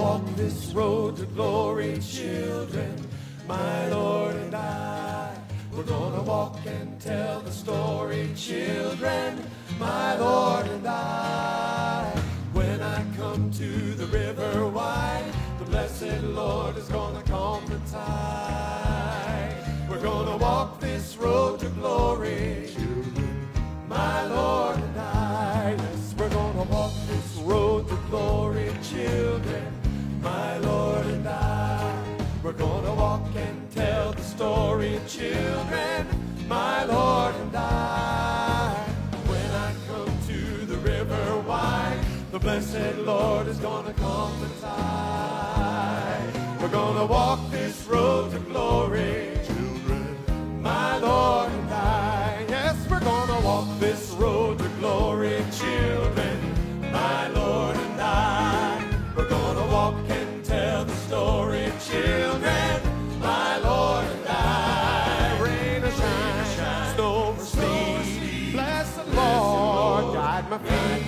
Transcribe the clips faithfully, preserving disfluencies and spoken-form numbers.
walk this road to glory, children, my Lord and I. We're gonna walk and tell the story, children, my Lord and I. When I come to the river wide, the blessed Lord is gonna calm the tide. We're gonna walk this road to glory, children, my Lord and I. Yes, we're gonna walk this road to glory, children, my Lord and I. We're gonna walk and tell the story, children, my Lord and I. When I come to the river wide, the blessed Lord is gonna calm the tide. We're gonna walk this road to glory, children, my Lord and I. Yes, we're gonna walk this road to glory, children, my Lord and I. We're gonna walk and tell the story, children, my Lord and I. Rain or shine, snow or sleet, bless the Lord, guide my feet.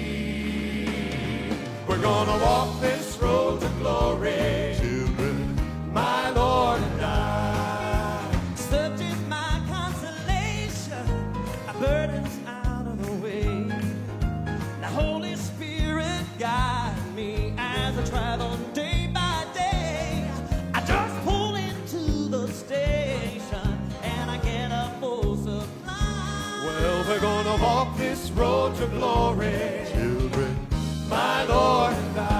We're gonna walk this road to glory, children, my Lord and I. Such is my consolation, my burdens out of the way. The Holy Spirit guide me as I travel day by day. I just pull into the station and I get a full supply. Well, we're gonna walk this road to glory, children, my Lord and I.